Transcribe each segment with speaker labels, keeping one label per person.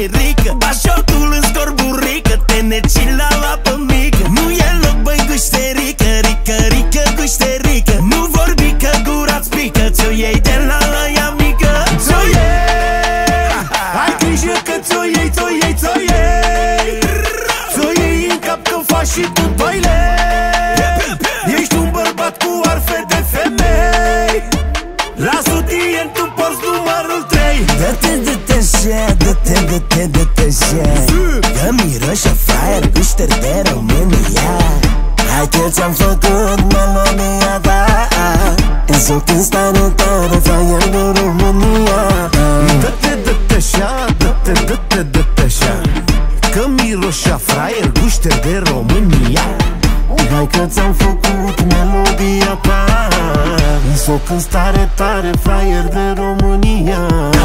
Speaker 1: fraerică, bașotul în scorburică, te neci la apă mică. Nu e loc, băi, gușterică, rică, rică, gușterică. Nu vorbi că gura-ți pică, ți-o iei de la aia mică. Ți-o iei, ai grijă că ți-o iei, ți-o iei, ți-o iei. Ți-o iei în cap că faci și tu baile. Ești un bărbat cu arfe de femei. La sutien tu porți numărul 3.
Speaker 2: Dă-te, dă-te așa, dă-te, dă-te, dă-te așa. Că miroși a fraier, gușter de România. Hai că ți-am făcut melodia ta. Însoc în stare tare, fraier de România.
Speaker 1: Dă-te, dă-te așa, dă-te, dă-te, dă-te așa. Că miroși a fraier, gușter de România.
Speaker 2: Hai că ți-am făcut melodia ta. Însoc în stare tare, fraier de România.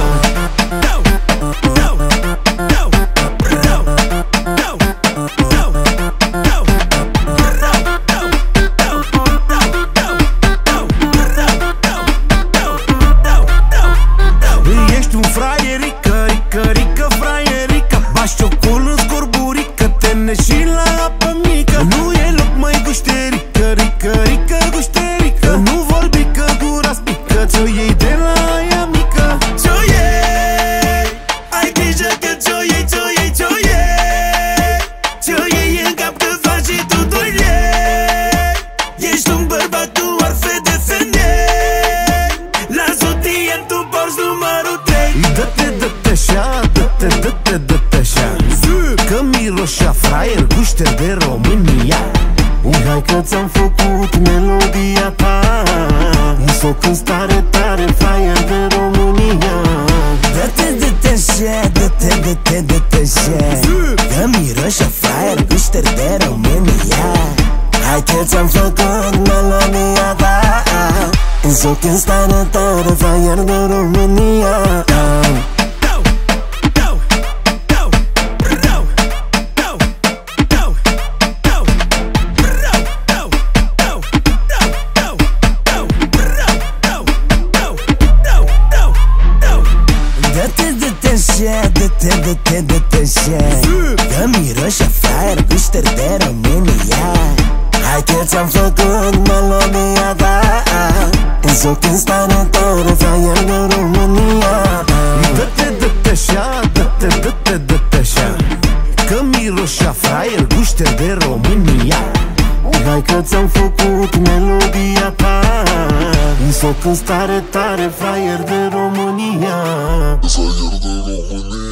Speaker 1: Ești un fraierică, rică, rică, fraierică. Bașciocul în scorburică, te neși la apă mică. Nu e loc, mai gușterică, rică, rică, gușterică. Nu vorbi că gura-ți pică, ți-o iei de la aia mică. Ți-o iei, ai grijă că ți-o iei, ți-o iei, ți-o iei. Ți-o iei în cap că faci și tu doi lei. Ești un bărbat cu arfe de femei. La sutien tu porți numărul 3. Dă-te, dă-te așa, dă-te, dă-te, dă-te așa. Că miroși a fraier, gușter de România.
Speaker 2: Hai că ți-am făcut melodia ta. Însoc în stare tare, fraier de România. Dă-te, dă-te așa, dă-te, dă-te, dă-te așa. Că miroși a fraier, gușter de România. Hai că ți-am făcut melodia ta. Însoc în stare tare, fraier de România. Dă-te, dă-te așa, dă-te, dă-te, dă-te așa. Că miroși a fraier, gușter de România. Hai că ți-am făcut melodia ta. Însoc în stare tare, fraier de România.
Speaker 1: Dă-te, dă-te așa, dă-te, dă-te, dă-te așa. Că miroși a fraier, gușter de România.
Speaker 2: Hai că ți-am făcut melodia ta. Însoc în stare tare, fraier de România.
Speaker 3: Fraier de România.